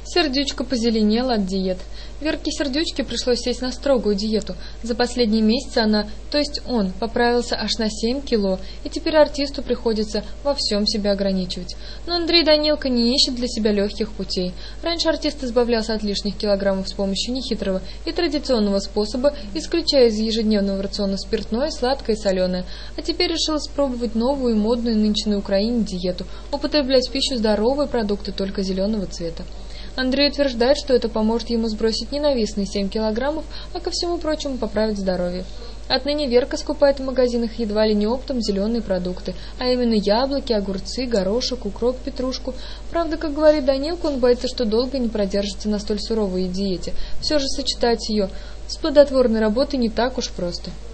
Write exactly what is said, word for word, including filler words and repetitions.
Сердючка позеленела от диет. Верке Сердючке пришлось сесть на строгую диету. За последние месяцы она, то есть он, поправился аж на семь кило, и теперь артисту приходится во всем себя ограничивать. Но Андрей Данилко не ищет для себя легких путей. Раньше артист избавлялся от лишних килограммов с помощью нехитрого и традиционного способа, исключая из ежедневного рациона спиртное, сладкое и соленое, а теперь решил испробовать новую и модную нынче на Украине диету, употреблять в пищу здоровые продукты только зеленого цвета. Андрей утверждает, что это поможет ему сбросить ненавистные семь килограммов, а ко всему прочему поправить здоровье. Отныне Верка скупает в магазинах едва ли не оптом зеленые продукты, а именно яблоки, огурцы, горошек, укроп, петрушку. Правда, как говорит Данилко, он боится, что долго не продержится на столь суровой диете. Все же сочетать ее с плодотворной работой не так уж просто.